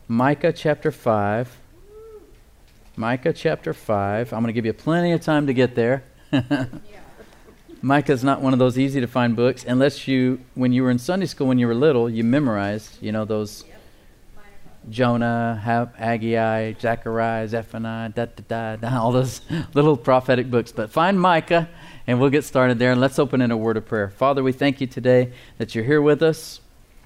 Micah chapter 5. Micah chapter 5. I'm going to give you plenty of time to get there. Micah's not one of those easy to find books unless when you were in Sunday school when you were little, you memorized, those Jonah, Haggai, Zechariah, Zephaniah, all those little prophetic books. But find Micah, and we'll get started there. And let's open in a word of prayer. Father, we thank you today that you're here with us.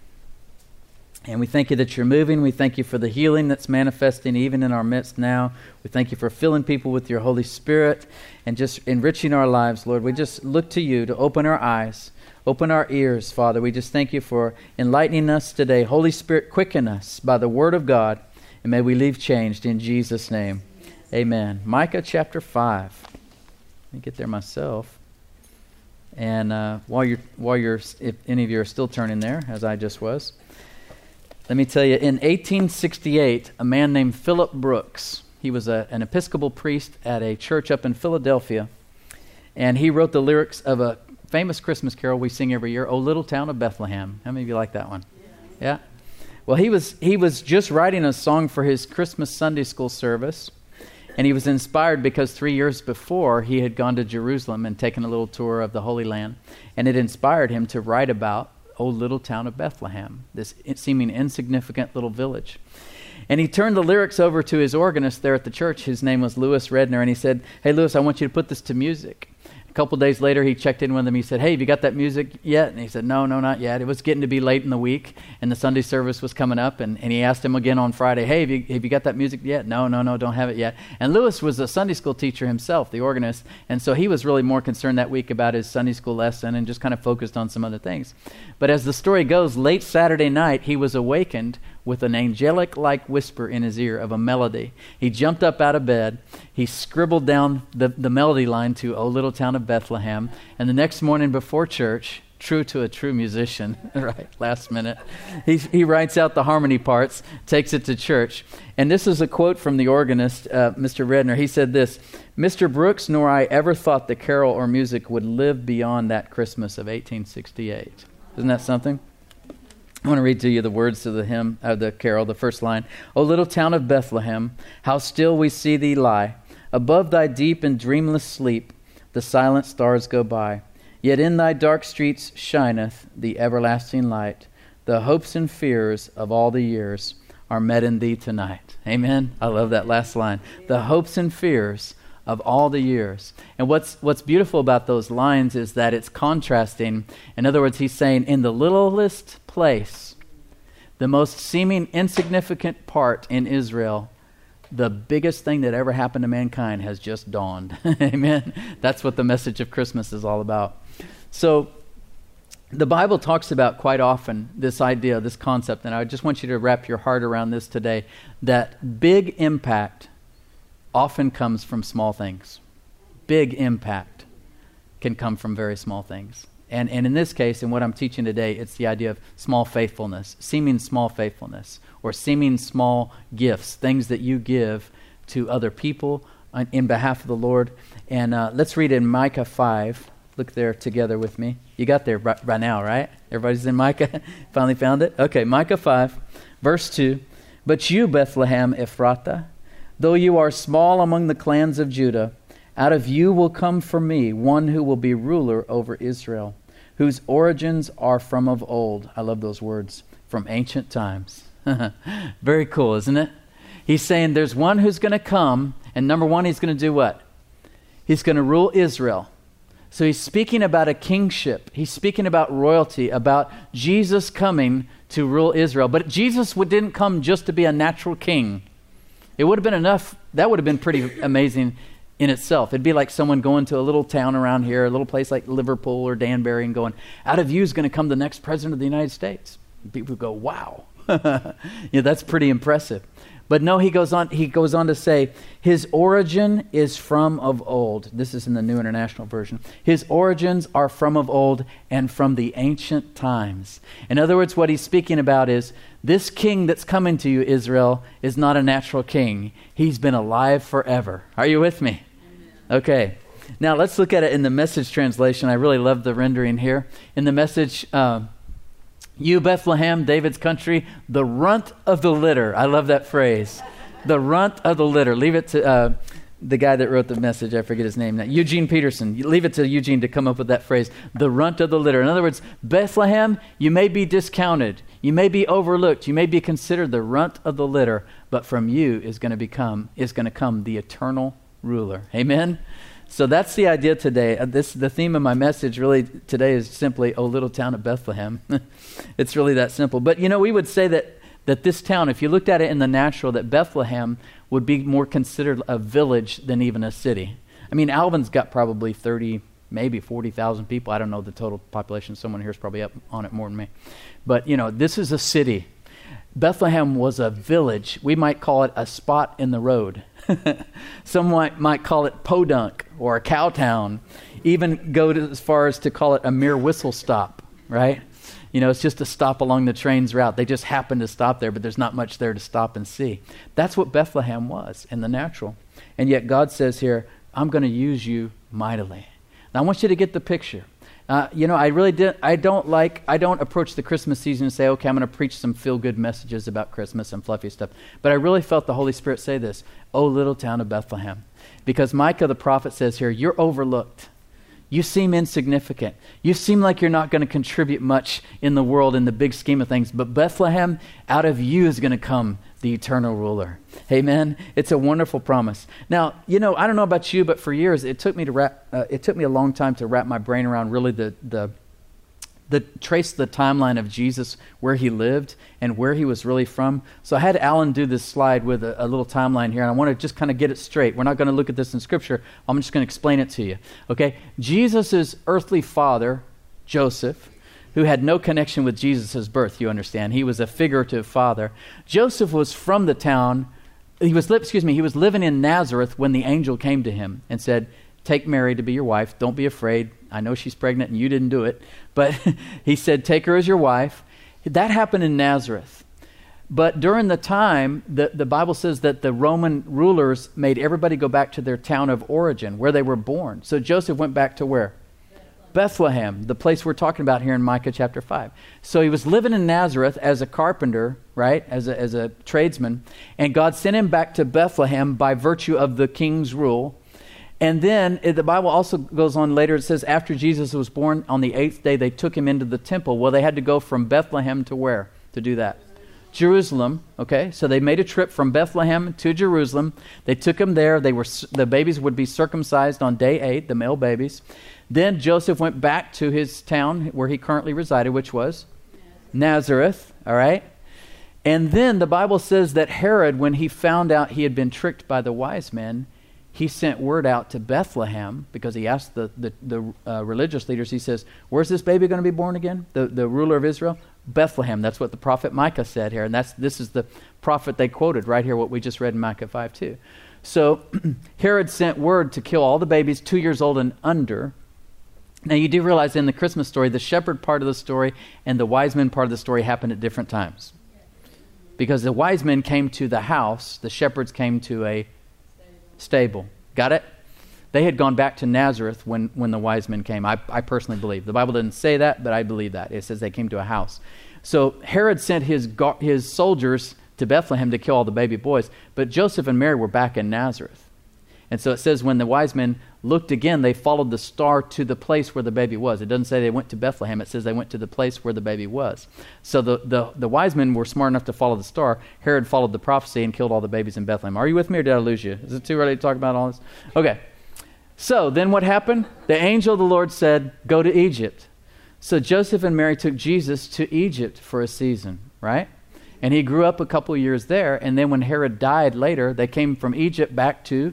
And we thank you that you're moving. We thank you for the healing that's manifesting even in our midst now. We thank you for filling people with your Holy Spirit and just enriching our lives, Lord. We just look to you to open our eyes, open our ears, Father. We just thank you for enlightening us today. Holy Spirit, quicken us by the Word of God, and may we leave changed in Jesus' name. Amen. Micah chapter 5. Let me get there myself. And while you're, if any of you are still turning there, as I just was, let me tell you, in 1868, a man named Philip Brooks, he was an Episcopal priest at a church up in Philadelphia, and he wrote the lyrics of a famous Christmas carol we sing every year, "O Little Town of Bethlehem." How many of you like that one? Yeah? Well, he was just writing a song for his Christmas Sunday school service, and he was inspired because 3 years before he had gone to Jerusalem and taken a little tour of the Holy Land, and it inspired him to write about "O Little Town of Bethlehem," this seeming insignificant little village. And he turned the lyrics over to his organist there at the church. His name was Lewis Redner, and he said, "Hey, Lewis, I want you to put this to music." A couple days later, he checked in with him. He said, "Hey, have you got that music yet?" And he said, No, not yet. It was getting to be late in the week, and the Sunday service was coming up, and he asked him again on Friday, "Hey, have you got that music yet?" No, don't have it yet. And Lewis was a Sunday school teacher himself, the organist, and so he was really more concerned that week about his Sunday school lesson and just kind of focused on some other things. But as the story goes, late Saturday night, he was awakened with an angelic-like whisper in his ear of a melody. He jumped up out of bed. He scribbled down the melody line to "O Little Town of Bethlehem." And the next morning before church, true to a true musician, right, last minute, he writes out the harmony parts, takes it to church. And this is a quote from the organist, Mr. Redner. He said this, "Mr. Brooks nor I ever thought the carol or music would live beyond that Christmas of 1868. Isn't that something? I want to read to you the words of the hymn, the carol, the first line. "O little town of Bethlehem, how still we see thee lie. Above thy deep and dreamless sleep, the silent stars go by. Yet in thy dark streets shineth the everlasting light. The hopes and fears of all the years are met in thee tonight." Amen. I love that last line. The hopes and fears of all the years. And what's beautiful about those lines is that it's contrasting. In other words, he's saying in the littlest place, the most seeming insignificant part in Israel, the biggest thing that ever happened to mankind has just dawned. Amen. That's what the message of Christmas is all about. So the Bible talks about quite often this idea, this concept, and I just want you to wrap your heart around this today, that big impact often comes from small things. Big impact can come from very small things. And in this case, in what I'm teaching today, it's the idea of small faithfulness, seeming small faithfulness, or seeming small gifts, things that you give to other people in behalf of the Lord. And let's read in Micah 5. Look there together with me. You got there right now, right? Everybody's in Micah? Finally found it? Okay, Micah 5, verse 2. "But you, Bethlehem Ephrathah, though you are small among the clans of Judah, out of you will come for me one who will be ruler over Israel, whose origins are from of old." I love those words. From ancient times. Very cool, isn't it? He's saying there's one who's going to come, and number one, he's going to do what? He's going to rule Israel. So he's speaking about a kingship. He's speaking about royalty, about Jesus coming to rule Israel. But Jesus didn't come just to be a natural king. It would have been enough. That would have been pretty amazing in itself. It'd be like someone going to a little town around here, a little place like Liverpool or Danbury, and going, "Out of you is going to come the next president of the United States." People go, "Wow." That's pretty impressive. But no, he goes on to say, his origin is from of old. This is in the New International Version. His origins are from of old and from the ancient times. In other words, what he's speaking about is this king that's coming to you, Israel, is not a natural king. He's been alive forever. Are you with me? Okay. Now let's look at it in the Message translation. I really love the rendering here. In the Message, You, Bethlehem, David's country, the runt of the litter. I love that phrase. The runt of the litter. Leave it to the guy that wrote the message. I forget his name now. Eugene Peterson. You leave it to Eugene to come up with that phrase. The runt of the litter. In other words, Bethlehem, you may be discounted. You may be overlooked. You may be considered the runt of the litter. But from you is going to come the eternal ruler. Amen? So that's the idea today. The theme of my message really today is simply, "O little town of Bethlehem." It's really that simple. But we would say that this town, if you looked at it in the natural, that Bethlehem would be more considered a village than even a city. I mean, Alvin's got probably 30, maybe 40,000 people. I don't know the total population. Someone here is probably up on it more than me. But, this is a city. Bethlehem was a village. We might call it a spot in the road. Some might call it podunk or a cow town. Even go as far as to call it a mere whistle stop, right? It's just a stop along the train's route. They just happen to stop there, but there's not much there to stop and see. That's what Bethlehem was in the natural. And yet God says here, "I'm going to use you mightily." Now I want you to get the picture. I don't approach the Christmas season and say, "Okay, I'm going to preach some feel-good messages about Christmas and fluffy stuff." But I really felt the Holy Spirit say this, "O little town of Bethlehem." Because Micah the prophet says here, you're overlooked. You seem insignificant. You seem like you're not going to contribute much in the world in the big scheme of things. But Bethlehem, out of you is going to come the eternal ruler. Amen. It's a wonderful promise. Now, I don't know about you, but for years it took me a long time to wrap my brain around really trace the timeline of Jesus, where he lived and where he was really from. So I had Alan do this slide with a little timeline here, and I want to just kind of get it straight. We're not going to look at this in Scripture. I'm just going to explain it to you. Okay? Jesus' earthly father, Joseph, who had no connection with Jesus' birth, you understand. He was a figurative father. Joseph was from the town. He was living in Nazareth when the angel came to him and said, "Take Mary to be your wife. Don't be afraid. I know she's pregnant and you didn't do it." But he said, "Take her as your wife." That happened in Nazareth. But during the time, the Bible says that the Roman rulers made everybody go back to their town of origin, where they were born. So Joseph went back to where? Bethlehem, the place we're talking about here in Micah chapter 5. So he was living in Nazareth as a carpenter, right, as a tradesman, and God sent him back to Bethlehem by virtue of the king's rule. And then the Bible also goes on later. It says after Jesus was born, on the 8th day, they took him into the temple. Well, they had to go from Bethlehem to where to do that? Jerusalem. Okay, so they made a trip from Bethlehem to Jerusalem. They took him there. The babies would be circumcised on day 8, the male babies. Then Joseph went back to his town where he currently resided, which was Nazareth. All right. And then the Bible says that Herod, when he found out he had been tricked by the wise men, he sent word out to Bethlehem, because he asked the religious leaders, he says, "Where's this baby going to be born again? The ruler of Israel?" Bethlehem. That's what the prophet Micah said here. And this is the prophet they quoted right here, what we just read in Micah 5:2. So Herod sent word to kill all the babies 2 years old and under. Now you do realize in the Christmas story, the shepherd part of the story and the wise men part of the story happened at different times. Because the wise men came to the house, the shepherds came to a stable. Got it? They had gone back to Nazareth when the wise men came. I personally believe. The Bible didn't say that, but I believe that. It says they came to a house. So Herod sent his soldiers to Bethlehem to kill all the baby boys, but Joseph and Mary were back in Nazareth. And so it says when the wise men looked again, they followed the star to the place where the baby was. It doesn't say they went to Bethlehem. It says they went to the place where the baby was. So the wise men were smart enough to follow the star. Herod followed the prophecy and killed all the babies in Bethlehem. Are you with me, or did I lose you? Is it too early to talk about all this? Okay. So then what happened? The angel of the Lord said, "Go to Egypt." So Joseph and Mary took Jesus to Egypt for a season, right? And he grew up a couple of years there. And then when Herod died later, they came from Egypt back to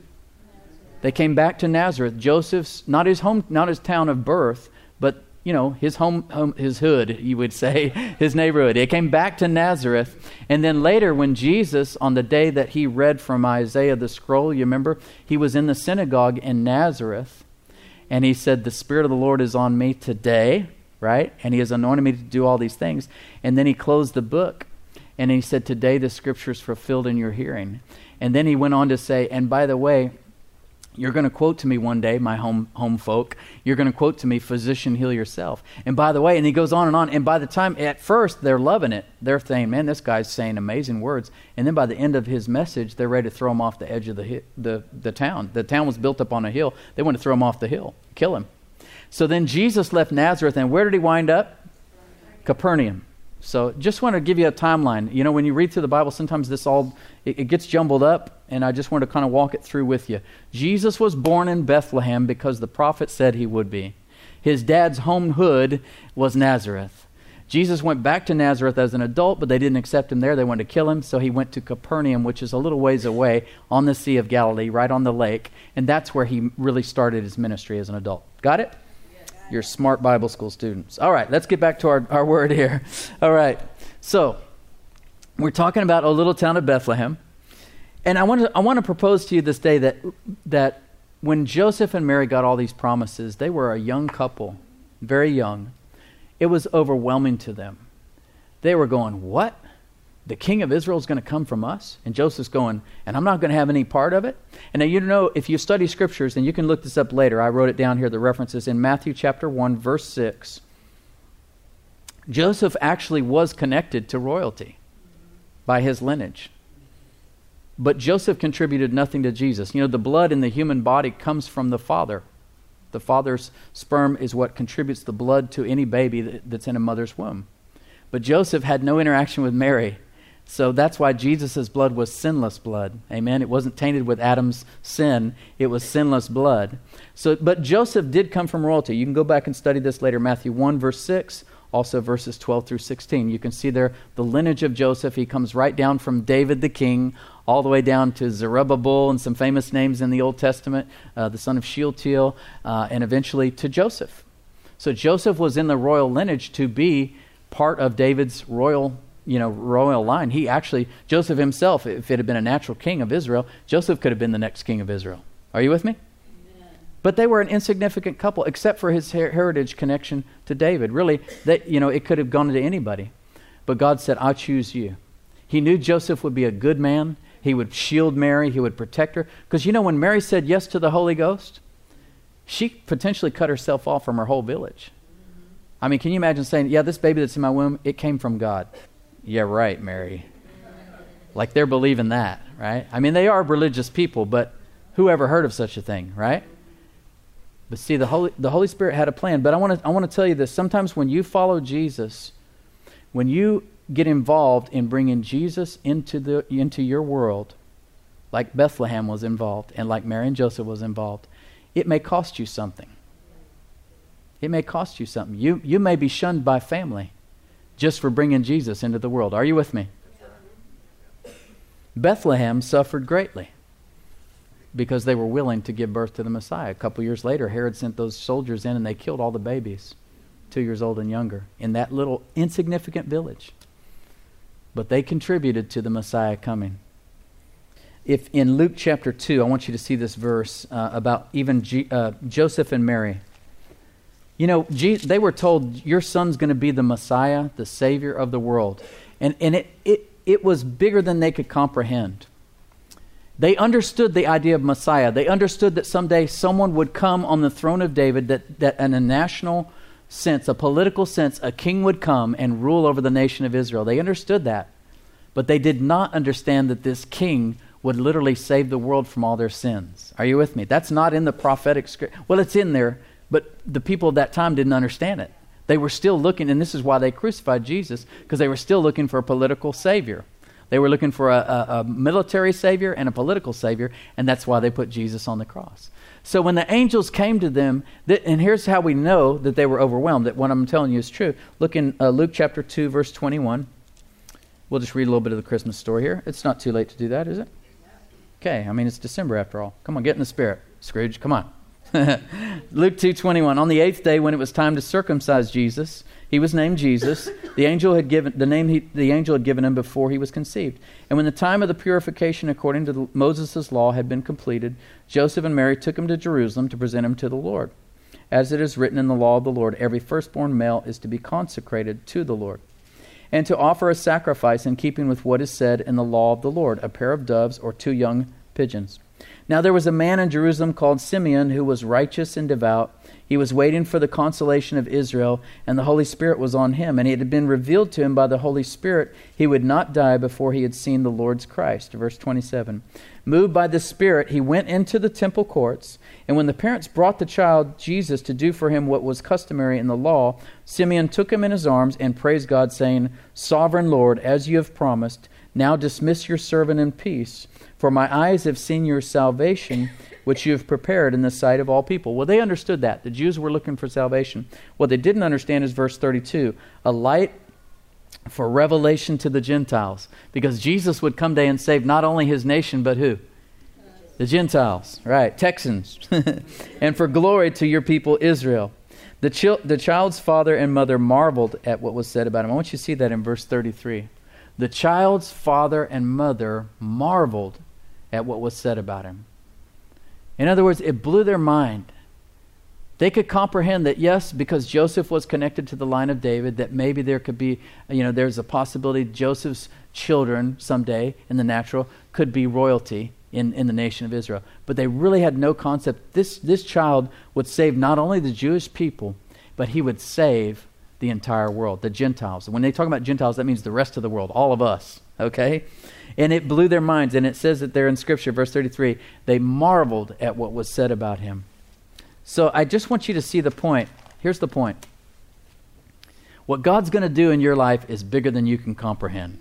Nazareth. Joseph's not his town of birth, but his home, his hood, you would say, his neighborhood. They came back to Nazareth, and then later, when Jesus, on the day that he read from Isaiah the scroll, you remember, he was in the synagogue in Nazareth, and he said, "The Spirit of the Lord is on me today," right? And he has anointed me to do all these things. And then he closed the book, and he said, "Today the Scripture is fulfilled in your hearing." And then he went on to say, "And by the way, You're going to quote to me one day, my home folk, you're going to quote to me, physician, heal yourself. And by the way, and he goes on, and by the time, at first, they're loving it. They're saying, man, this guy's saying amazing words. And then by the end of his message, they're ready to throw him off the edge of the town. The town was built up on a hill. They want to throw him off the hill, kill him. So then Jesus left Nazareth, and where did he wind up? Capernaum. So just want to give you a timeline. You know, when you read through the Bible, sometimes it gets jumbled up, and I just want to kind of walk it through with you. Jesus was born in Bethlehem because the prophet said he would be. His dad's home hood was Nazareth. Jesus went back to Nazareth as an adult, but they didn't accept him there. They wanted to kill him, so he went to Capernaum, which is a little ways away on the Sea of Galilee, right on the lake, and that's where he really started his ministry as an adult. Got it? You're smart Bible school students. All right, let's get back to our word here. All right, so we're talking about a little town of Bethlehem. And I want to propose to you this day that when Joseph and Mary got all these promises, they were a young couple, very young. It was overwhelming to them. They were going, what? The king of Israel is going to come from us? And Joseph's going, and I'm not going to have any part of it? And now, you know, if you study scriptures, and you can look this up later, I wrote it down here, the references in Matthew chapter 1, verse 6. Joseph actually was connected to royalty by his lineage. But Joseph contributed nothing to Jesus. You know, the blood in the human body comes from the father. The father's sperm is what contributes the blood to any baby that's in a mother's womb. But Joseph had no interaction with Mary. So that's why Jesus' blood was sinless blood. Amen. It wasn't tainted with Adam's sin. It was sinless blood. But Joseph did come from royalty. You can go back and study this later. Matthew 1, verse 6, also verses 12 through 16. You can see there the lineage of Joseph. He comes right down from David the king, all the way down to Zerubbabel and some famous names in the Old Testament, the son of Shealtiel, and eventually to Joseph. So Joseph was in the royal lineage to be part of David's royal line. Joseph himself, if it had been a natural king of Israel, Joseph could have been the next king of Israel. Are you with me? Amen. But they were an insignificant couple, except for his heritage connection to David. Really, it could have gone to anybody. But God said, I choose you. He knew Joseph would be a good man. He would shield Mary. He would protect her. Because, when Mary said yes to the Holy Ghost, she potentially cut herself off from her whole village. I mean, can you imagine saying, yeah, this baby that's in my womb, it came from God. Yeah, right, Mary. Like they're believing that, right? I mean, they are religious people, but who ever heard of such a thing, right? But see, the Holy Spirit had a plan. But I want to tell you this. Sometimes when you follow Jesus, when you get involved in bringing Jesus into your world, like Bethlehem was involved and like Mary and Joseph was involved, it may cost you something. It may cost you something. You may be shunned by family just for bringing Jesus into the world. Are you with me? Bethlehem suffered greatly because they were willing to give birth to the Messiah. A couple years later, Herod sent those soldiers in and they killed all the babies, 2 years old and younger, in that little insignificant village. But they contributed to the Messiah coming. If in Luke chapter 2, I want you to see this verse about even Joseph and Mary. They were told, your son's going to be the Messiah, the Savior of the world. And it was bigger than they could comprehend. They understood the idea of Messiah. They understood that someday someone would come on the throne of David, that in a national sense, a political sense, a king would come and rule over the nation of Israel. They understood that. But they did not understand that this king would literally save the world from all their sins. Are you with me? That's not in the prophetic script. Well, it's in there. But the people of that time didn't understand it. They were still looking, and this is why they crucified Jesus, because they were still looking for a political savior. They were looking for a military savior and a political savior, and that's why they put Jesus on the cross. So when the angels came to them, and here's how we know that they were overwhelmed, that what I'm telling you is true. Look in Luke chapter 2, verse 21. We'll just read a little bit of the Christmas story here. It's not too late to do that, is it? Okay, I mean, it's December after all. Come on, get in the spirit. Scrooge, come on. Luke 2:21. On the 8th day, when it was time to circumcise Jesus, he was named Jesus. The angel had given him before he was conceived. And when the time of the purification according to Moses' law had been completed, Joseph and Mary took him to Jerusalem to present him to the Lord. As it is written in the law of the Lord, every firstborn male is to be consecrated to the Lord, and to offer a sacrifice in keeping with what is said in the law of the Lord, a pair of doves or 2 young pigeons. Now there was a man in Jerusalem called Simeon who was righteous and devout. He was waiting for the consolation of Israel, and the Holy Spirit was on him. And it had been revealed to him by the Holy Spirit he would not die before he had seen the Lord's Christ. Verse 27. Moved by the Spirit, he went into the temple courts. And when the parents brought the child Jesus to do for him what was customary in the law, Simeon took him in his arms and praised God, saying, Sovereign Lord, as you have promised, now dismiss your servant in peace. For my eyes have seen your salvation, which you have prepared in the sight of all people. Well, they understood that. The Jews were looking for salvation. What they didn't understand is verse 32, a light for revelation to the Gentiles. Because Jesus would come day and save not only his nation, but who? The Gentiles, right, Texans. And for glory to your people Israel. The child's father and mother marveled at what was said about him. I want you to see that in verse 33. The child's father and mother marveled at what was said about him. In other words, it blew their mind. They could comprehend that, yes, because Joseph was connected to the line of David, that maybe there could be, there's a possibility Joseph's children someday in the natural could be royalty in the nation of Israel. But they really had no concept. This child would save not only the Jewish people, but he would save the entire world, the Gentiles. And when they talk about Gentiles, that means the rest of the world, all of us, okay? And it blew their minds. And it says that there in Scripture, verse 33, they marveled at what was said about him. So I just want you to see the point. Here's the point. What God's going to do in your life is bigger than you can comprehend.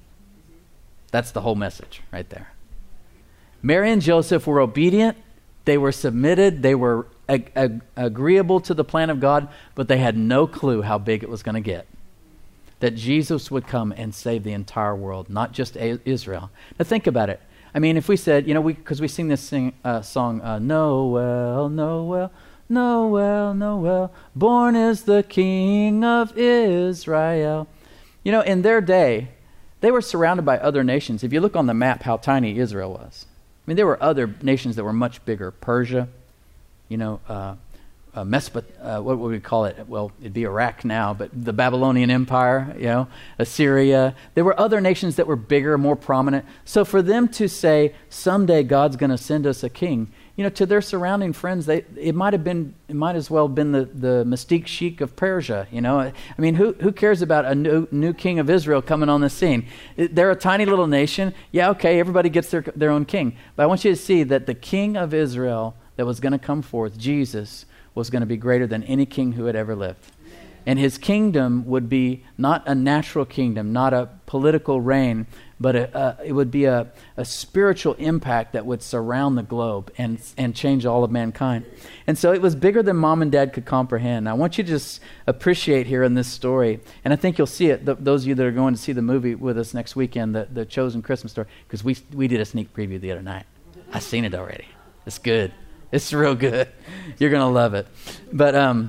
That's the whole message right there. Mary and Joseph were obedient. They were submitted. They were agreeable to the plan of God, but they had no clue how big it was going to get. That Jesus would come and save the entire world, not just Israel. Now think about it. I mean, if we said, because we sing this song, Noel, Noel, Noel, Noel, born is the King of Israel. In their day, they were surrounded by other nations. If you look on the map how tiny Israel was. I mean, there were other nations that were much bigger. Persia, what would we call it? Well, it'd be Iraq now, but the Babylonian Empire, Assyria. There were other nations that were bigger, more prominent. So for them to say, someday God's going to send us a king, to their surrounding friends, it might as well have been the mystique sheik of Persia. I mean, who cares about a new king of Israel coming on the scene? They're a tiny little nation. Yeah, okay, everybody gets their own king. But I want you to see that the king of Israel that was going to come forth, Jesus, was going to be greater than any king who had ever lived. And his kingdom would be not a natural kingdom, not a political reign, but it would be a spiritual impact that would surround the globe and change all of mankind. And so it was bigger than mom and dad could comprehend. I want you to just appreciate here in this story, and I think you'll see it, those of you that are going to see the movie with us next weekend, the Chosen Christmas Story, because we did a sneak preview the other night. I've seen it already. It's good. It's real good. You're going to love it. But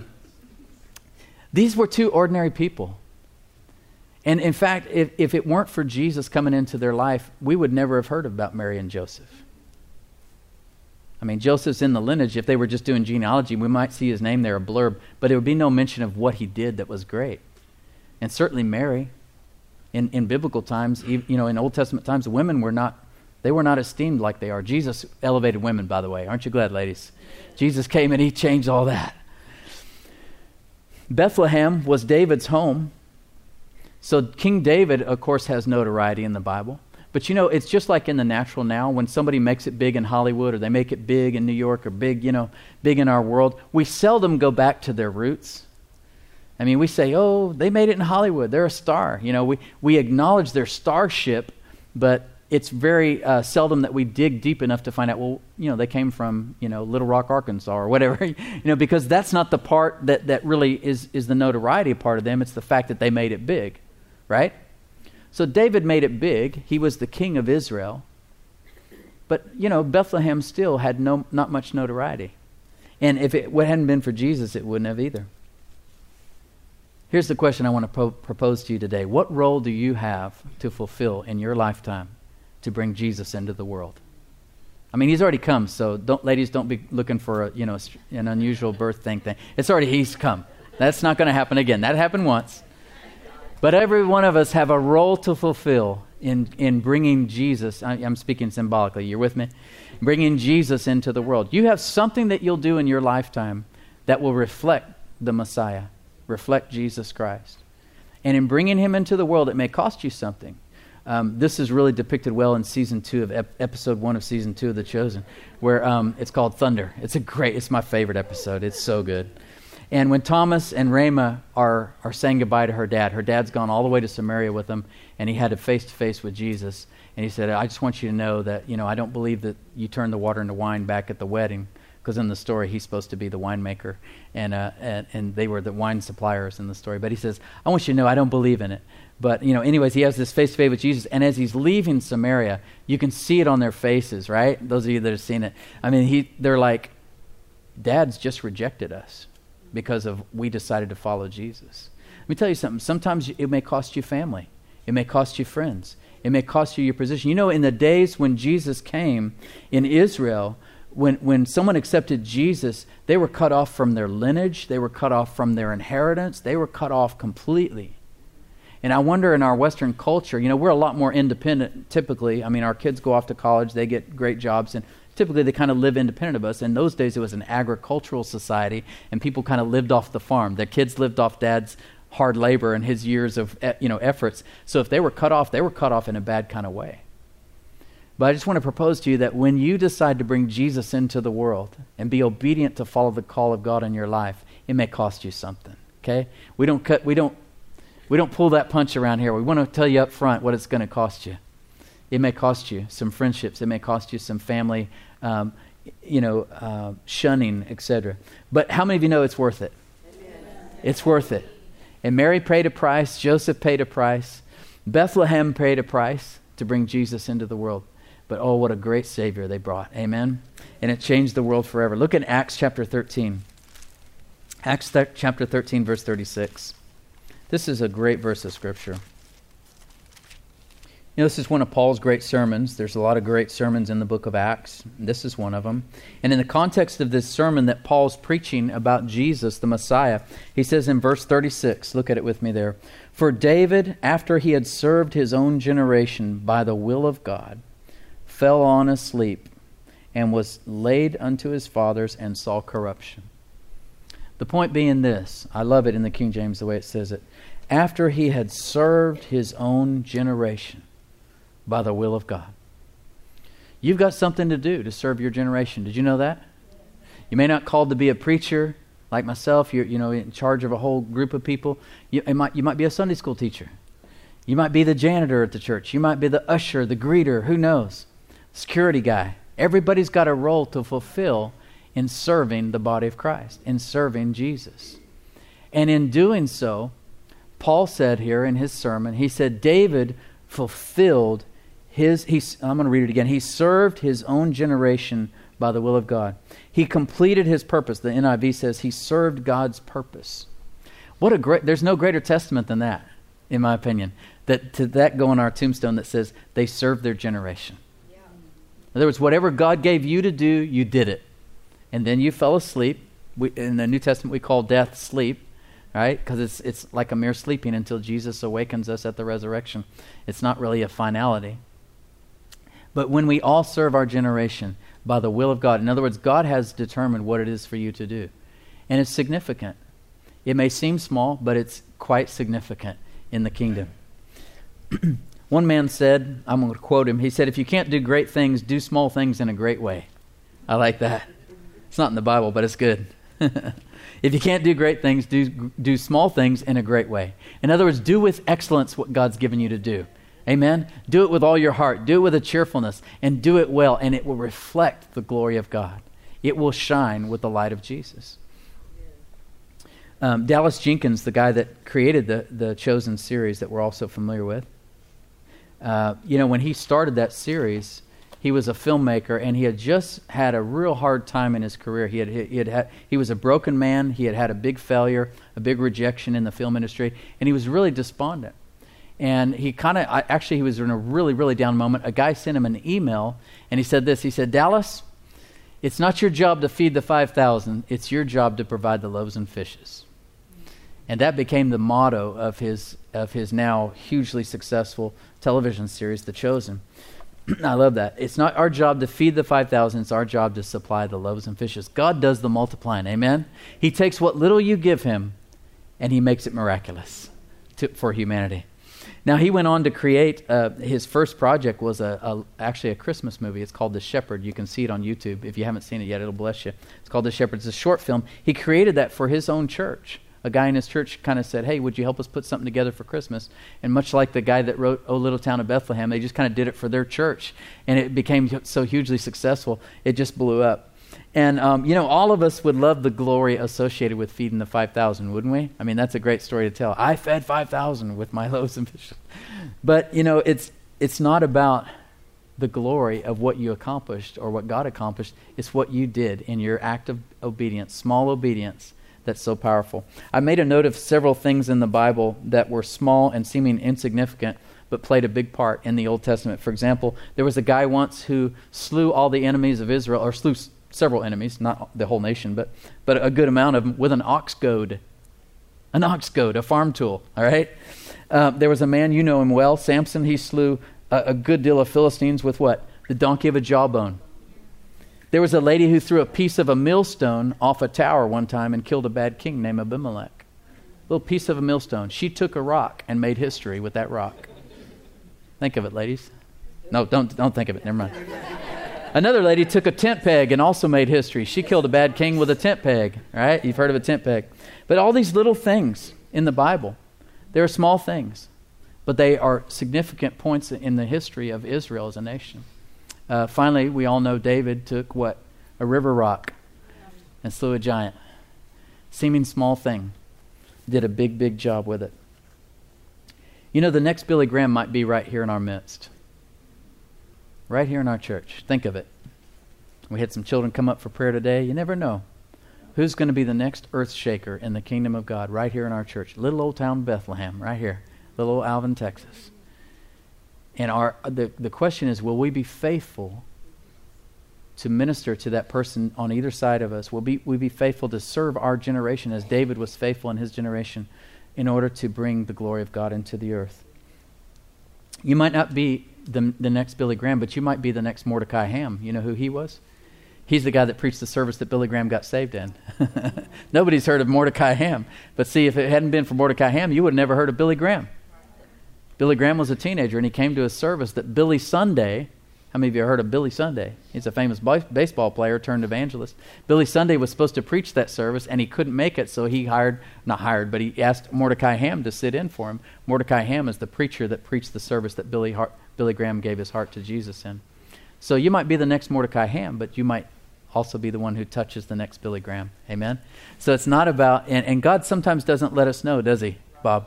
these were two ordinary people. And in fact, if it weren't for Jesus coming into their life, we would never have heard about Mary and Joseph. I mean, Joseph's in the lineage. If they were just doing genealogy, we might see his name there, a blurb, but there would be no mention of what he did that was great. And certainly Mary, in biblical times, in Old Testament times, women were not esteemed like they are. Jesus elevated women, by the way. Aren't you glad, ladies? Jesus came and he changed all that. Bethlehem was David's home. So King David, of course, has notoriety in the Bible. But it's just like in the natural now, when somebody makes it big in Hollywood or they make it big in New York or big in our world, we seldom go back to their roots. I mean, we say, oh, they made it in Hollywood. They're a star. We acknowledge their starship, but it's very seldom that we dig deep enough to find out, well, they came from, Little Rock, Arkansas or whatever, because that's not the part that really is the notoriety part of them. It's the fact that they made it big, right? So David made it big. He was the king of Israel. But, Bethlehem still had not much notoriety. And if it hadn't been for Jesus, it wouldn't have either. Here's the question I want to propose to you today. What role do you have to fulfill in your lifetime to bring Jesus into the world? I mean, he's already come, so ladies, don't be looking for an unusual birth thing. He's come. That's not going to happen again. That happened once. But every one of us have a role to fulfill in bringing Jesus. I'm speaking symbolically. You're with me? Bringing Jesus into the world. You have something that you'll do in your lifetime that will reflect the Messiah, reflect Jesus Christ. And in bringing him into the world, it may cost you something. This is really depicted well in season 2 of episode 1 of season 2 of The Chosen, where it's called Thunder. It's my favorite episode. It's so good. And when Thomas and Rama are saying goodbye to her dad's gone all the way to Samaria with them, and he had a face-to-face with Jesus. And he said, I just want you to know that, I don't believe that you turned the water into wine back at the wedding, because in the story, he's supposed to be the winemaker, and they were the wine suppliers in the story. But he says, I want you to know I don't believe in it. But, anyways, he has this face-to-face with Jesus, and as he's leaving Samaria, you can see it on their faces, right? Those of you that have seen it. I mean, they're like, Dad's just rejected us because of we decided to follow Jesus. Let me tell you something. Sometimes it may cost you family. It may cost you friends. It may cost you your position. In the days when Jesus came in Israel, when someone accepted Jesus, they were cut off from their lineage. They were cut off from their inheritance. They were cut off completely. And I wonder in our Western culture, we're a lot more independent typically. I mean, our kids go off to college. They get great jobs. And typically they kind of live independent of us. In those days, it was an agricultural society, and people kind of lived off the farm. Their kids lived off Dad's hard labor and his years of efforts. So if they were cut off in a bad kind of way. But I just want to propose to you that when you decide to bring Jesus into the world and be obedient to follow the call of God in your life, it may cost you something. Okay? We don't pull that punch around here. We want to tell you up front what it's going to cost you. It may cost you some friendships. It may cost you some family, shunning, etc. But how many of you know it's worth it? Amen. It's worth it. And Mary paid a price. Joseph paid a price. Bethlehem paid a price to bring Jesus into the world. But oh, what a great Savior they brought. Amen? And it changed the world forever. Look at Acts chapter 13. Acts chapter 13, verse 36. This is a great verse of Scripture. This is one of Paul's great sermons. There's a lot of great sermons in the book of Acts. This is one of them. And in the context of this sermon that Paul's preaching about Jesus, the Messiah, he says in verse 36, look at it with me there, "For David, after he had served his own generation by the will of God, fell on asleep and was laid unto his fathers and saw corruption." The point being this, I love it in the King James the way it says it, after he had served his own generation by the will of God. You've got something to do to serve your generation. Did you know that? You may not called to be a preacher like myself. You're in charge of a whole group of people. You might be a Sunday school teacher. You might be the janitor at the church. You might be the usher, the greeter. Who knows? Security guy. Everybody's got a role to fulfill in serving the body of Christ, in serving Jesus. And in doing so, Paul said here in his sermon, he said David fulfilled I'm going to read it again. He served his own generation by the will of God. He completed his purpose. The NIV says he served God's purpose. There's no greater testament than that, in my opinion, that go on our tombstone that says they served their generation. Yeah. In other words, whatever God gave you to do, you did it. And then you fell asleep. In the New Testament, we call death sleep, right? Because it's like a mere sleeping until Jesus awakens us at the resurrection. It's not really a finality. But when we all serve our generation by the will of God, in other words, God has determined what it is for you to do. And it's significant. It may seem small, but it's quite significant in the kingdom. One man said, I'm going to quote him, he said, "If you can't do great things, do small things in a great way." I like that. It's not in the Bible, but it's good. If you can't do great things, do small things in a great way. In other words, do with excellence what God's given you to do. Amen? Do it with all your heart. Do it with a cheerfulness. And do it well. And it will reflect the glory of God. It will shine with the light of Jesus. Dallas Jenkins, the guy that created the Chosen series that we're all so familiar with, when he started that series, he was a filmmaker, and he had just had a real hard time in his career. He was a broken man. He had a big failure, a big rejection in the film industry, and he was really despondent. And he was in a really, really down moment. A guy sent him an email, and he said this. He said, "Dallas, it's not your job to feed the 5,000. It's your job to provide the loaves and fishes." And that became the motto of his of his now hugely successful television series, The Chosen. I love that. It's not our job to feed the 5,000. It's our job to supply the loaves and fishes. God does the multiplying. Amen? He takes what little you give him and he makes it miraculous for humanity. Now, he went on to create, his first project was actually a Christmas movie. It's called The Shepherd. You can see it on YouTube. If you haven't seen it yet, it'll bless you. It's called The Shepherd. It's a short film. He created that for his own church. A guy in his church kind of said, hey, would you help us put something together for Christmas? And much like the guy that wrote O Little Town of Bethlehem, they just kind of did it for their church. And it became so hugely successful, it just blew up. And, all of us would love the glory associated with feeding the 5,000, wouldn't we? I mean, that's a great story to tell. I fed 5,000 with my loaves and fishes. But, it's not about the glory of what you accomplished or what God accomplished. It's what you did in your act of obedience, small obedience, that's so powerful. I made a note of several things in the Bible that were small and seeming insignificant, but played a big part in the Old Testament. For example, there was a guy once who slew all the enemies of Israel, or slew several enemies, not the whole nation, but a good amount of them, with an ox goad. An ox goad, a farm tool, all right? There was a man, you know him well, Samson. He slew a good deal of Philistines with what? The donkey of a jawbone. There was a lady who threw a piece of a millstone off a tower one time and killed a bad king named Abimelech. A little piece of a millstone. She took a rock and made history with that rock. Think of it, ladies. No, don't think of it. Never mind. Another lady took a tent peg and also made history. She killed a bad king with a tent peg, right? You've heard of a tent peg. But all these little things in the Bible, they're small things, but they are significant points in the history of Israel as a nation. Finally, we all know David took what? A river rock and slew a giant. Seeming small thing. Did a big, big job with it. The next Billy Graham might be right here in our midst. Right here in our church. Think of it. We had some children come up for prayer today. You never know who's going to be the next earth shaker in the kingdom of God right here in our church. Little old town Bethlehem, right here. Little old Alvin, Texas. And the question is, will we be faithful to minister to that person on either side of us? Will we be faithful to serve our generation as David was faithful in his generation in order to bring the glory of God into the earth? You might not be the next Billy Graham, but you might be the next Mordecai Ham. You know who he was? He's the guy that preached the service that Billy Graham got saved in. Nobody's heard of Mordecai Ham. But see, if it hadn't been for Mordecai Ham, you would have never heard of Billy Graham. Billy Graham was a teenager, and he came to a service that Billy Sunday, how many of you have heard of Billy Sunday? He's a famous baseball player turned evangelist. Billy Sunday was supposed to preach that service, and he couldn't make it, so he but he asked Mordecai Ham to sit in for him. Mordecai Ham is the preacher that preached the service that Billy Graham gave his heart to Jesus in. So you might be the next Mordecai Ham, but you might also be the one who touches the next Billy Graham. Amen? So it's not about, and God sometimes doesn't let us know, does he, Bob?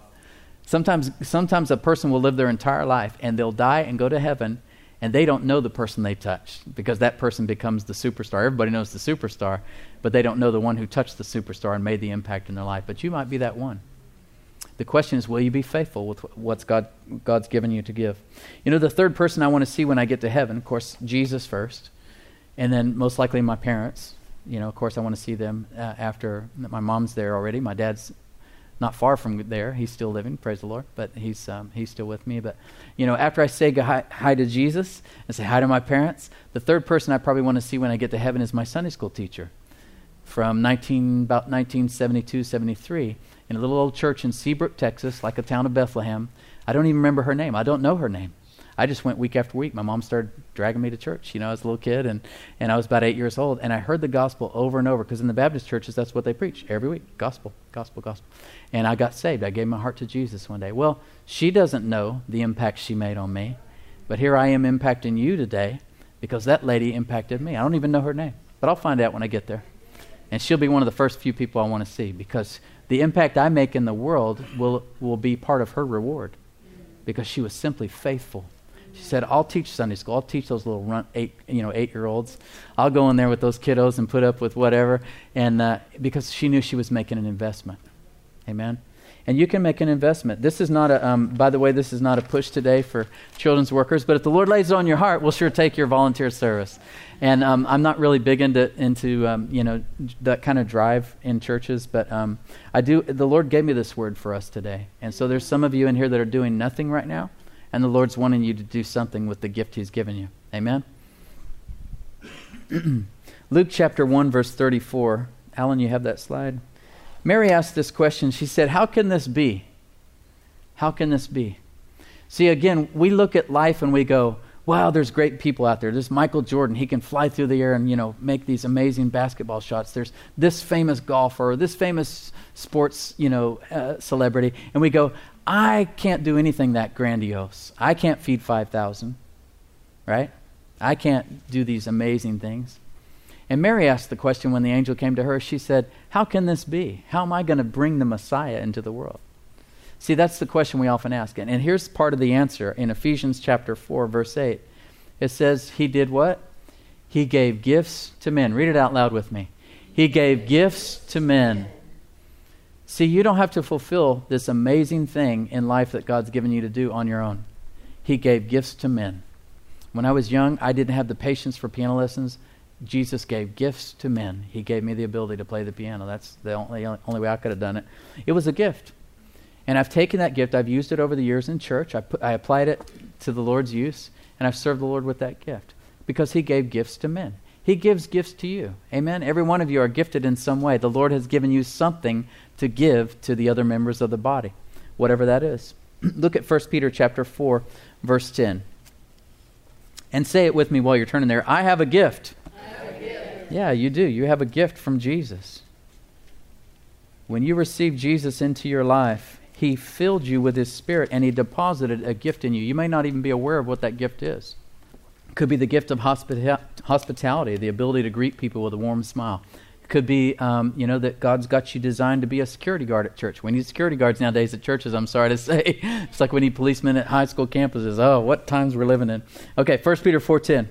Sometimes a person will live their entire life and they'll die and go to heaven and they don't know the person they touched because that person becomes the superstar. Everybody knows the superstar, but they don't know the one who touched the superstar and made the impact in their life. But you might be that one. The question is, will you be faithful with what's God's given you to give? The third person I want to see when I get to heaven, of course, Jesus first, and then most likely my parents. Of course, I want to see them after my mom's there already. My dad's not far from there. He's still living, praise the Lord, but he's still with me. But, after I say hi to Jesus and say hi to my parents, the third person I probably want to see when I get to heaven is my Sunday school teacher from about 1972, 73, in a little old church in Seabrook, Texas, like a town of Bethlehem. I don't even remember her name. I don't know her name. I just went week after week. My mom started dragging me to church. I was a little kid, and I was about 8 years old, and I heard the gospel over and over, because in the Baptist churches, that's what they preach every week, gospel, gospel, gospel. And I got saved. I gave my heart to Jesus one day. Well, she doesn't know the impact she made on me, but here I am impacting you today because that lady impacted me. I don't even know her name, but I'll find out when I get there. And she'll be one of the first few people I want to see, because the impact I make in the world will be part of her reward, because she was simply faithful. She said, I'll teach Sunday school. I'll teach those little 8-year-olds. I'll go in there with those kiddos and put up with whatever. And because she knew she was making an investment. Amen. And you can make an investment. This is not a, by the way, this is not a push today for children's workers, but if the Lord lays it on your heart, we'll sure take your volunteer service. And I'm not really big into that kind of drive in churches, but I do. The Lord gave me this word for us today. And so there's some of you in here that are doing nothing right now, and the Lord's wanting you to do something with the gift He's given you. Amen? Luke chapter 1, verse 34. Alan, you have that slide? Mary asked this question. She said, how can this be? How can this be? See, again, we look at life and we go, wow, there's great people out there. There's Michael Jordan. He can fly through the air and, make these amazing basketball shots. There's this famous golfer, or this famous sports, celebrity. And we go, I can't do anything that grandiose. I can't feed 5,000, right? I can't do these amazing things. And Mary asked the question when the angel came to her. She said, how can this be? How am I going to bring the Messiah into the world? See, that's the question we often ask. And here's part of the answer. In Ephesians chapter 4, verse 8, it says, He did what? He gave gifts to men. Read it out loud with me. He gave gifts to men. See, you don't have to fulfill this amazing thing in life that God's given you to do on your own. He gave gifts to men. When I was young, I didn't have the patience for piano lessons. Jesus gave gifts to men. He gave me the ability to play the piano. That's the only way I could have done it. It was a gift. And I've taken that gift. I've used it over the years in church. I applied it to the Lord's use, and I've served the Lord with that gift because He gave gifts to men. He gives gifts to you. Amen? Every one of you are gifted in some way. The Lord has given you something to give to the other members of the body, whatever that is. Look at 1 Peter chapter 4, verse 10. And say it with me while you're turning there. I have a gift. Yeah, you do. You have a gift from Jesus. When you received Jesus into your life, He filled you with His Spirit and He deposited a gift in you. You may not even be aware of what that gift is. It could be the gift of hospitality, the ability to greet people with a warm smile. It could be, that God's got you designed to be a security guard at church. We need security guards nowadays at churches, I'm sorry to say. It's like we need policemen at high school campuses. Oh, what times we're living in. Okay, 1 Peter 4:10.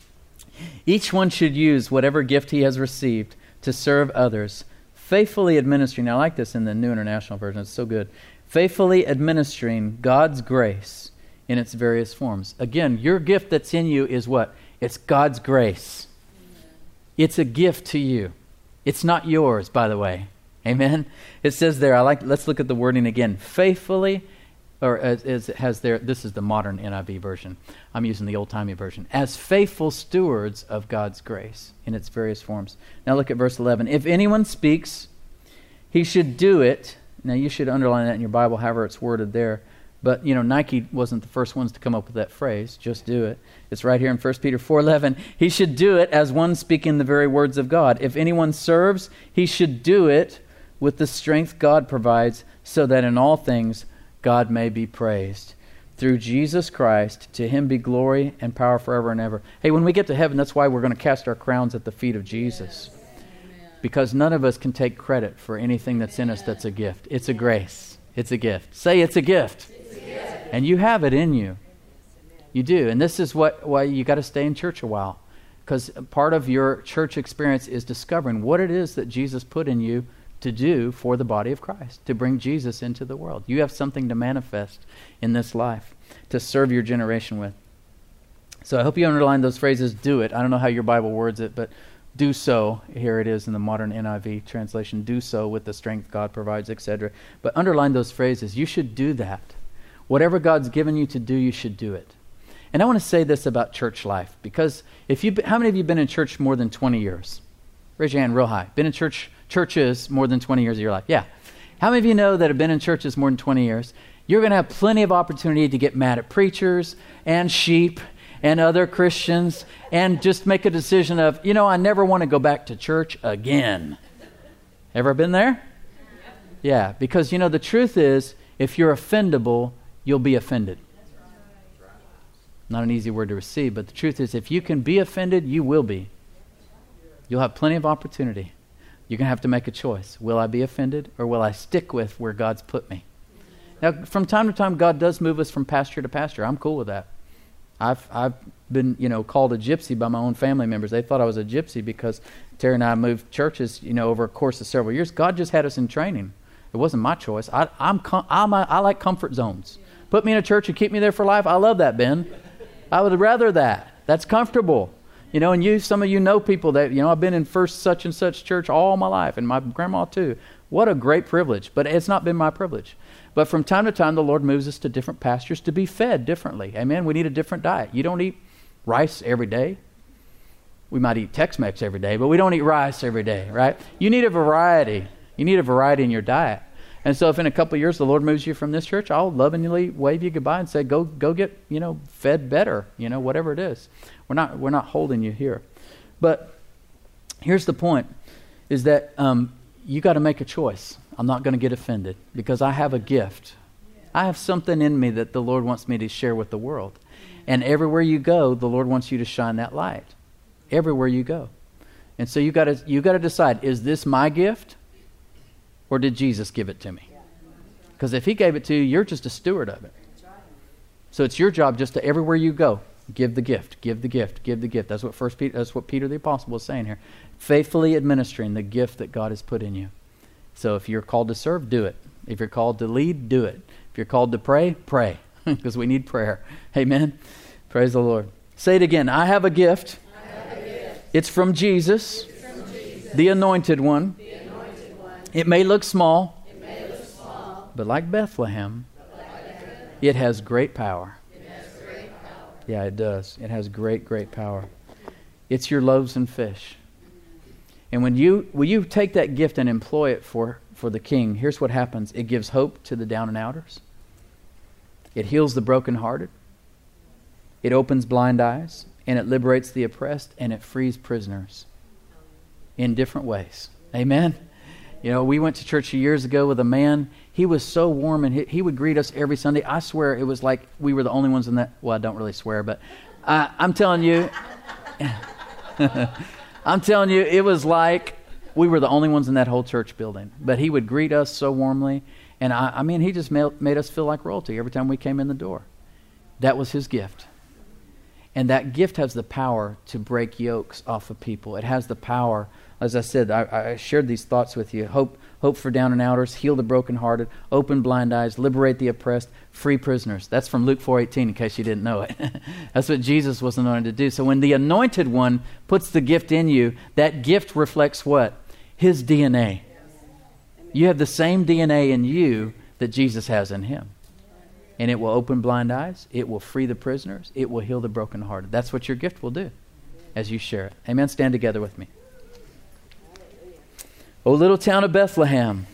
Each one should use whatever gift he has received to serve others, faithfully administering. Now, I like this in the New International Version. It's so good. Faithfully administering God's grace in its various forms. Again, your gift that's in you is what? It's God's grace. It's a gift to you. It's not yours, by the way. Amen? It says there, let's look at the wording again. Faithfully, or as it has there, this is the modern NIV version. I'm using the old-timey version. As faithful stewards of God's grace in its various forms. Now look at verse 11. If anyone speaks, he should do it. Now you should underline that in your Bible, however it's worded there. But, Nike wasn't the first ones to come up with that phrase. Just do it. It's right here in 1 Peter 4:11. He should do it as one speaking the very words of God. If anyone serves, he should do it with the strength God provides, so that in all things God may be praised. Through Jesus Christ, to Him be glory and power forever and ever. Hey, when we get to heaven, that's why we're going to cast our crowns at the feet of Jesus. Yes. Because none of us can take credit for anything that's in us that's a gift. It's a grace. It's a gift. Say it's a gift. It's a gift. And you have it in you. You do. And this is why you got to stay in church a while. Because part of your church experience is discovering what it is that Jesus put in you to do for the body of Christ, to bring Jesus into the world. You have something to manifest in this life, to serve your generation with. So I hope you underline those phrases, do it. I don't know how your Bible words it, but do so. Here it is in the modern NIV translation. Do so with the strength God provides, etc. But underline those phrases. You should do that. Whatever God's given you to do, you should do it. And I want to say this about church life, because how many of you have been in church more than 20 years? Raise your hand real high. Been in churches more than 20 years of your life? Yeah. How many of you know that have been in churches more than 20 years? You're going to have plenty of opportunity to get mad at preachers and sheep and other Christians and just make a decision of, I never want to go back to church again. Ever been there? Yeah, because, the truth is, if you're offendable, you'll be offended. Not an easy word to receive, but the truth is, if you can be offended, you will be. You'll have plenty of opportunity. You're going to have to make a choice. Will I be offended, or will I stick with where God's put me? Now, from time to time, God does move us from pasture to pasture. I'm cool with that. I've been, called a gypsy by my own family members. They thought I was a gypsy because Terry and I moved churches, over a course of several years. God just had us in training. It wasn't my choice. I like comfort zones. Put me in a church and keep me there for life. I love that, Ben. I would rather that. That's comfortable. You know, and some of you know people that, you know, I've been in first such and such church all my life, and my grandma too. What a great privilege. But it's not been my privilege. But from time to time, the Lord moves us to different pastures to be fed differently. Amen. We need a different diet. You don't eat rice every day. We might eat Tex-Mex every day, but we don't eat rice every day, right? You need a variety. You need a variety in your diet. And so if in a couple of years the Lord moves you from this church, I'll lovingly wave you goodbye and say, go get, you know, fed better, you know, whatever it is. We're not holding you here. But here's the point, is that you got to make a choice. I'm not going to get offended because I have a gift. I have something in me that the Lord wants me to share with the world. And everywhere you go, the Lord wants you to shine that light. Everywhere you go. And so you got to decide, is this my gift or did Jesus give it to me? Because if he gave it to you, you're just a steward of it. So it's your job just to, everywhere you go, give the gift, give the gift, give the gift. That's what Peter the Apostle was saying here. Faithfully administering the gift that God has put in you. So if you're called to serve, do it. If you're called to lead, do it. If you're called to pray, pray. Because we need prayer. Amen. Praise the Lord. Say it again. I have a gift. It's from Jesus, the Anointed One. It may look small, but like Bethlehem, it has great power. Yeah, it does. It has great, great power. It's your loaves and fish. And when you take that gift and employ it for the King, here's what happens. It gives hope to the down and outers. It heals the brokenhearted. It opens blind eyes. And it liberates the oppressed, and it frees prisoners in different ways. Amen? You know, we went to church years ago with a man. He was so warm, and he would greet us every Sunday. I swear it was like we were the only ones in that. Well, I don't really swear, but I'm telling you, it was like we were the only ones in that whole church building. But he would greet us so warmly. And I mean, he just made us feel like royalty every time we came in the door. That was his gift. And that gift has the power to break yokes off of people. It has the power, as I said, I shared these thoughts with you. Hope for down and outers, heal the brokenhearted, open blind eyes, liberate the oppressed, free prisoners. That's from Luke 4:18, in case you didn't know it. That's what Jesus was anointed to do. So when the Anointed One puts the gift in you, that gift reflects what? His DNA. You have the same DNA in you that Jesus has in him. And it will open blind eyes. It will free the prisoners. It will heal the brokenhearted. That's what your gift will do as you share it. Amen. Stand together with me. O little town of Bethlehem,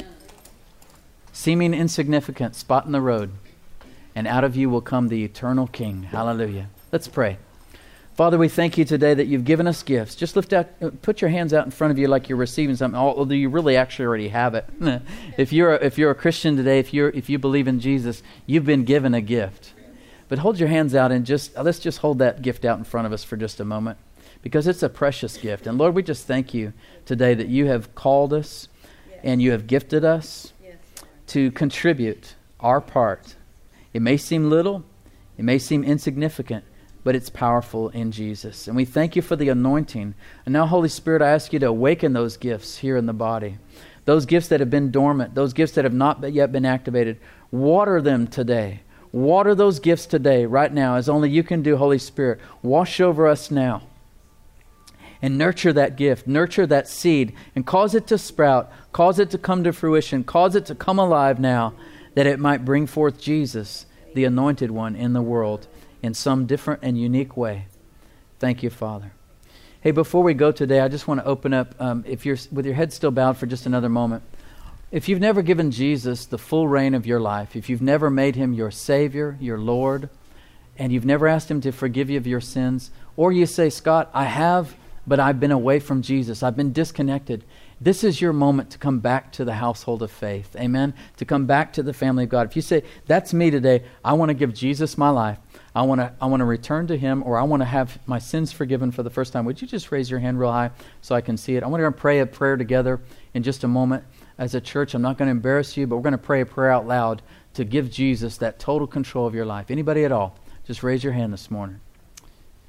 seeming insignificant, spot in the road, and out of you will come the eternal King. Hallelujah. Let's pray. Father, we thank you today that you've given us gifts. Just put your hands out in front of you like you're receiving something, although you really actually already have it. If you're a Christian today, if you believe in Jesus, you've been given a gift. But hold your hands out and let's just hold that gift out in front of us for just a moment, because it's a precious gift. And Lord, we just thank you today that you have called us and you have gifted us to contribute our part. It may seem little, it may seem insignificant, but it's powerful in Jesus. And we thank you for the anointing. And now, Holy Spirit, I ask you to awaken those gifts here in the body. Those gifts that have been dormant, those gifts that have not yet been activated. Water them today. Water those gifts today, right now, as only you can do, Holy Spirit. Wash over us now. And nurture that gift, nurture that seed, and cause it to sprout, cause it to come to fruition, cause it to come alive now, that it might bring forth Jesus, the Anointed One, in the world, in some different and unique way. Thank you, Father. Hey, before we go today, I just want to open up, if you're with your head still bowed for just another moment. If you've never given Jesus the full reign of your life, if you've never made him your Savior, your Lord, and you've never asked him to forgive you of your sins, or you say, Scott, I have, but I've been away from Jesus. I've been disconnected. This is your moment to come back to the household of faith. Amen? To come back to the family of God. If you say, that's me today, I want to give Jesus my life. I want to return to him, or I want to have my sins forgiven for the first time. Would you just raise your hand real high so I can see it? I want to pray a prayer together in just a moment. As a church, I'm not going to embarrass you, but we're going to pray a prayer out loud to give Jesus that total control of your life. Anybody at all? Just raise your hand this morning.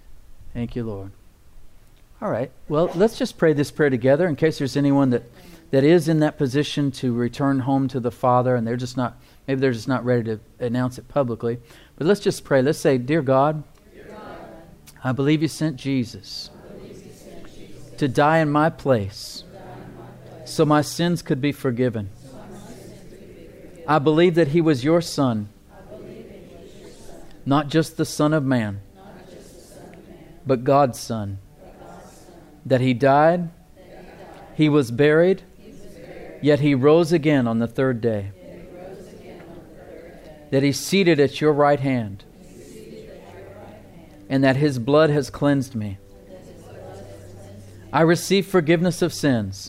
Thank you, Lord. All right. Well, let's just pray this prayer together in case there's anyone that that is in that position to return home to the Father, and maybe they're just not ready to announce it publicly. But let's just pray. Let's say, Dear God, I believe you sent Jesus to die in my place so my sins could be forgiven. I believe that He was your Son, not just the Son of Man, but God's Son. That He died, He was buried, yet He rose again on the third day. That He's seated at your right hand, and that His blood has cleansed me. I receive forgiveness of sins.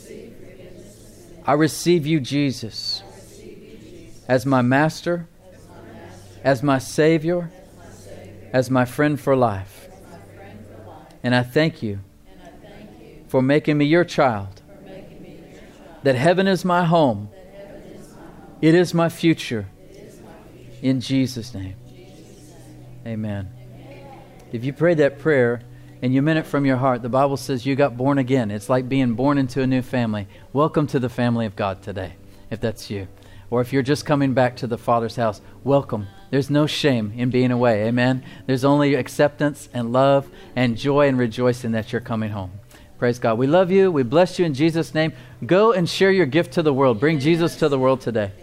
I receive you, Jesus, as my Master, as my Savior, as my friend for life. And I thank you for making me your child. That heaven is my home. It is my future. In Jesus' name. Amen. If you prayed that prayer and you meant it from your heart, the Bible says you got born again. It's like being born into a new family. Welcome to the family of God today, if that's you. Or if you're just coming back to the Father's house, welcome. There's no shame in being away. Amen. There's only acceptance and love and joy and rejoicing that you're coming home. Praise God. We love you. We bless you in Jesus' name. Go and share your gift to the world. Bring Jesus to the world today.